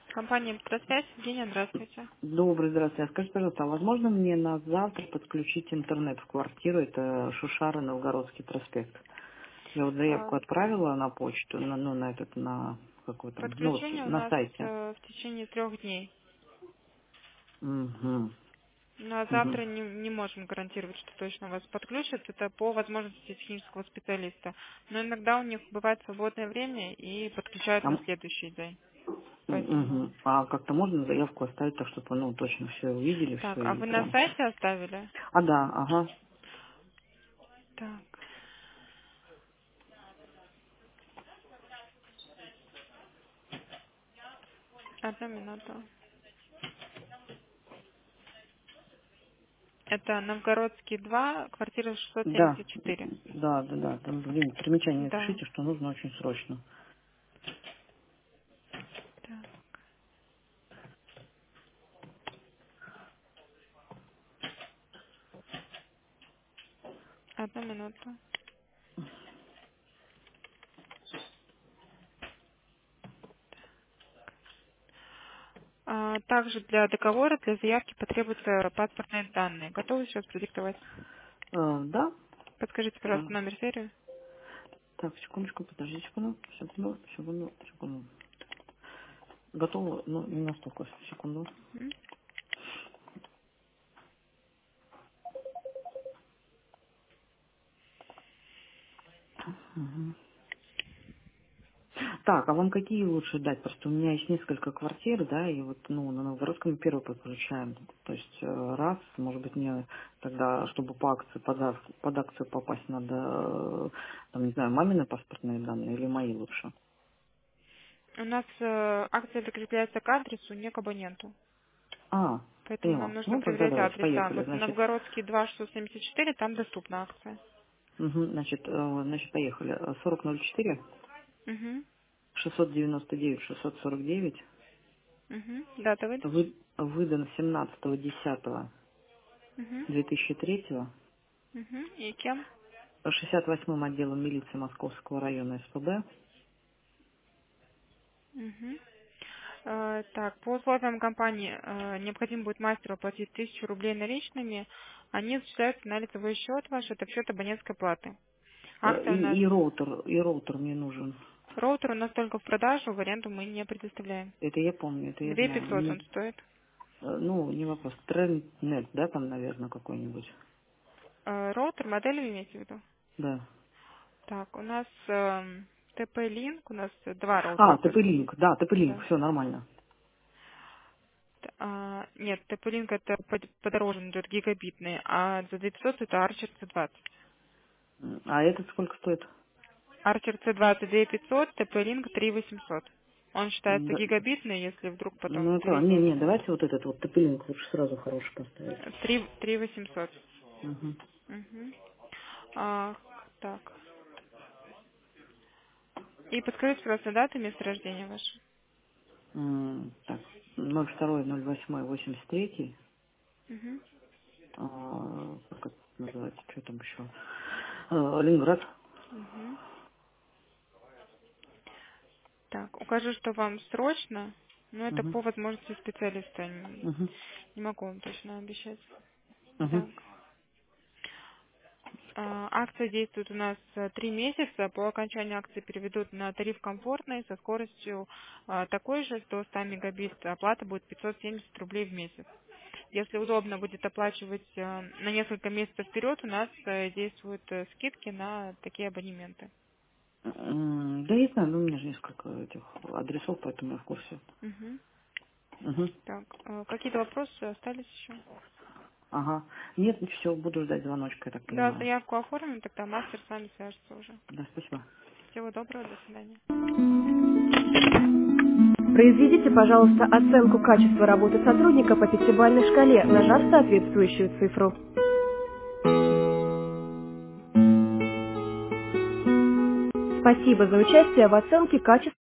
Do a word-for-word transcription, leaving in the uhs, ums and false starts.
Компания «Электросвязь». Евгения, здравствуйте. Добрый, здравствуйте. А скажите, пожалуйста, а возможно мне на завтра подключить интернет в квартиру? Это Шушара, Новгородский проспект. Я вот А, заявку отправила на почту, на, ну, на этот, на какой там, ну, вот Подключение у на нас сайте. э, в течение трех дней. Угу. Ну, а Угу. завтра не, не можем гарантировать, что точно вас подключат. Это по возможности технического специалиста. Но иногда у них бывает свободное время и подключают А, на м- следующий день. Поэтому... мгм. А как-то можно заявку оставить так, чтобы, ну, точно все увидели, все Так, а и вы на прям. сайте оставили? А, да, ага. Так, одну минуту. Это Новгородский два, квартира шестьсот Да, семьдесят четыре. да, да, да. Там, блин, примечание Да. напишите, что нужно очень срочно. Так, одну минуту. А, Также для договора, для заявки потребуются паспортные данные. Готовы сейчас продиктовать? Э, да. Подскажите, А, пожалуйста, номер серию. так, секундочку, подожди секунду, секунду, секунду, секунду. Готово, но не настолько, секунду. М? Мгм. Так, а вам какие лучше дать? Просто у меня есть несколько квартир, да, и вот, ну, на Новгородском первый подключаем. То есть э, раз, может быть, мне тогда, чтобы по акции, под, ак- под акцию попасть, надо, э, там, не знаю, мамины паспортные данные или мои лучше? У нас э, акция прикрепляется к адресу, не к абоненту. А, Поэтому нам поняла. нужно Ну, тогда проверять давайте, адреса. поехали. Вот Значит, Новгородский два шестьсот семьдесят четыре, там доступна акция. мгм, значит, э, значит, поехали. сорок ноль четыре, Угу. шестьсот девяносто девять, шестьсот сорок девять. Угу. Дата выдачи. Вы, выдан семнадцатого Угу. десятого две тысячи третьего Угу. И кем? шестьдесят восьмым отделом милиции Московского района СПБ. Угу. Э, так, по условиям компании э, необходимо будет мастеру оплатить тысячу рублей наличными. Они зачисляются на лицевой счет ваш, это в счет абонентской платы. Э, Акция у нас, И, и роутер, и роутер мне нужен. роутер у нас только в продажу, в аренду мы не предоставляем. Это я помню, это я две знаю. пятьсот Мне, он стоит. э, ну, не вопрос. Тренднет, да, там, наверное, какой-нибудь. Э, роутер, модель вы имеете в виду? Да. Так, у нас эм, тэ пэ-линк, у нас два роутера А, то тэ пэ есть. линк, да, тэ пэ линк, Да. все нормально. Т- а, нет, тэ пэ-линк это под- подороже, он идет гигабитный, а за две пятьсот это Archer си двадцать. М, А этот сколько стоит? Archer си двадцать две пятьсот, тэ пэ-линк три восемьсот. Он М, считается да. гигабитный, если вдруг потом Ну, это, не, довезете. не, давайте вот этот вот тэ пэ линк лучше сразу хороший поставить. три, три восемьсот. Угу. Мгм. А, так. И подскажите, пожалуйста, дату и место рождения ваше. М, Так, ноль два ноль восемь восемьдесят три. Мгм. А, как это называется, что там еще? А, Ленинград. Мгм. Так, укажу, что вам срочно, но это Угу. по возможности специалиста. Не Угу. не могу вам точно обещать. Угу. Так. А, Акция действует у нас э, три месяца. По окончанию акции переведут на тариф комфортный со скоростью а, такой же, до ста мегабит. Оплата будет пятьсот семьдесят рублей в месяц. Если удобно будет оплачивать э, на несколько месяцев вперед, у нас э, действуют э, скидки на такие абонементы. М, Да, я знаю, но у меня же несколько этих адресов, поэтому я в курсе. Мгм. Угу. Так, э, какие-то вопросы остались еще? Ага. Нет, все, буду ждать звоночка, я так Да, понимаю. заявку оформим, тогда мастер с вами свяжется уже. Да, спасибо. Всего доброго, до свидания. Произведите, пожалуйста, оценку качества работы сотрудника по пятибалльной шкале, нажав соответствующую цифру. Спасибо за участие в оценке качества.